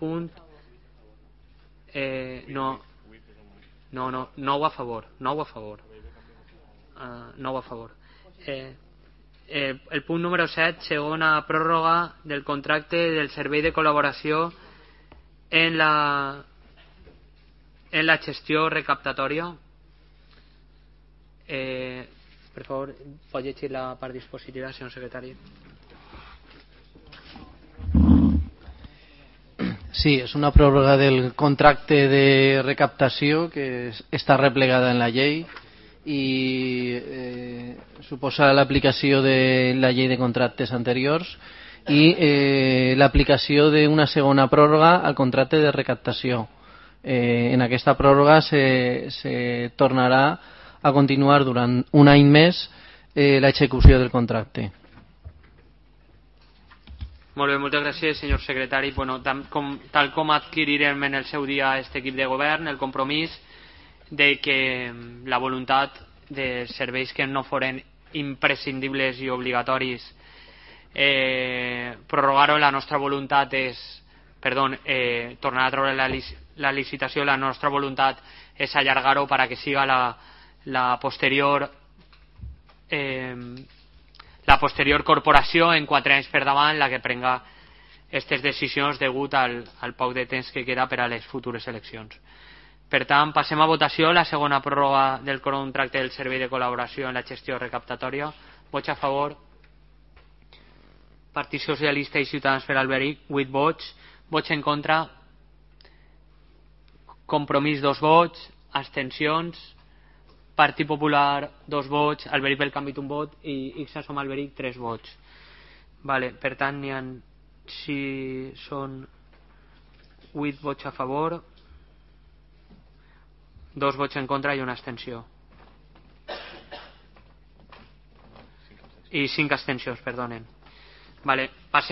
punt. No, 9 a favor. 9 a favor. 9 a favor. El punt número 7, segona pròrroga del contracte del servei de col·laboració en la gestió recaptatòria. Per favor, pot llegir la part dispositiva, senyor secretari. Sí, és una pròrroga del contracte de recaptació que està replegada en la llei i suposa l'aplicació de la llei de contractes anteriors i l'aplicació d'una segona pròrroga al contracte de recaptació. En aquesta pròrroga se tornarà a continuar durant un any més l'execució del contracte. Molt bé, moltes gràcies, senyor secretari. Bueno, tal com adquirirem en el seu dia aquest equip de govern, el compromís de que la voluntat de serveis que no foren imprescindibles i obligatoris prorrogar-ho, la nostra voluntat és tornar a treure la licitació, la nostra voluntat és allargar-ho per a que siga la posterior corporació en 4 anys per davant la que prenga aquestes decisions degut al poc de temps que queda per a les futures eleccions. Per tant, passem a votació la segona pròrroga del contracte del servei de col·laboració en la gestió recaptatòria. Vots a favor. Partit Socialista i Ciutadans per Alberic, 8 vots. Vots en contra. Compromís, 2 vots. Abstencions. Partit Popular, 2 vots. Alberic pel Canvi, 1 vot. I Ixas som Alberic, 3 vots. Vale, per tant, n'hi ha, si són 8 vots a favor, 2 vots en contra i una abstenció. I 5 abstencions, perdonen. Vale, passem